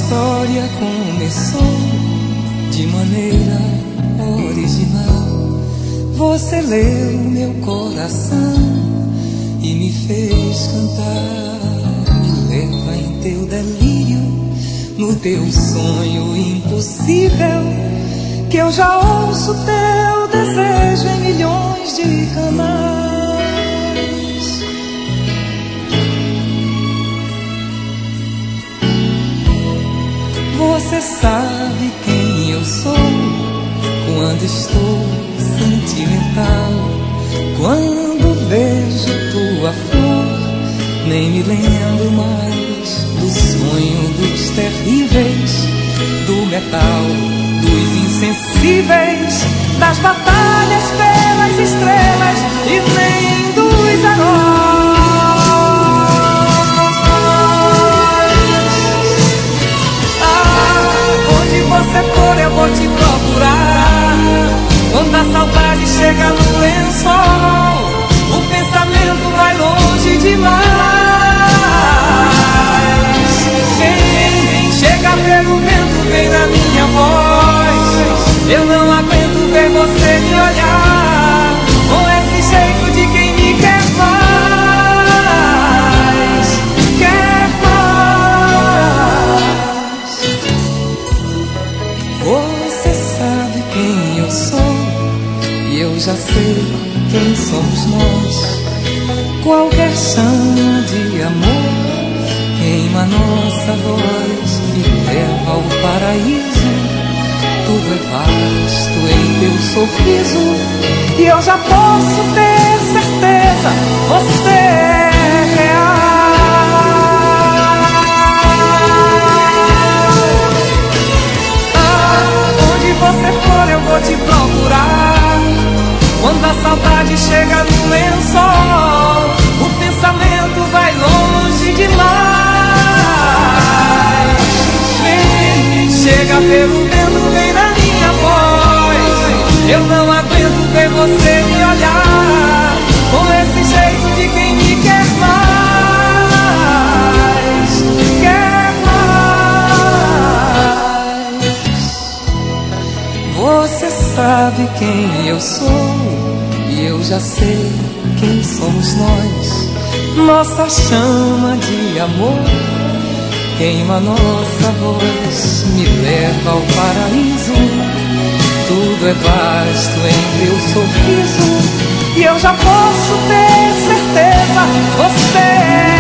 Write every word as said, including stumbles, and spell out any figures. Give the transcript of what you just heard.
história começou de maneira original. Você leu meu coração e me fez cantar. Me leva em teu delírio, no teu sonho impossível, que eu já ouço teu desejo em milhões de canais. Você sabe quem eu sou quando estou sentimental. Quando vejo tua flor, nem me lembro mais do sonho dos terríveis, do metal, dos insensíveis, das batalhas pelas estrelas e nem dos heróis. Você for, eu vou te procurar. Quando a saudade chega no lençol, o pensamento vai longe demais. Quem chega pelo vento vem na minha voz. Eu não aguento ver você me olhar com esse jeito de quem me quer mais. Quer mais. Você sabe quem eu sou e eu já sei quem somos nós. Qualquer chama de amor queima nossa voz e leva ao paraíso. Tudo é vasto em teu sorriso e eu já posso ter certeza, você é real. Você for, eu vou te procurar. Quando a saudade chega no lençol, o pensamento vai longe demais. Vem, chega pelo vento, vem na minha voz. Eu não aguento ver você me olhar com esse jeito de quem me quer mais. Quer Você sabe quem eu sou e eu já sei quem somos nós. Nossa chama de amor queima nossa voz, me leva ao paraíso. Tudo é vasto em teu sorriso e eu já posso ter certeza, você é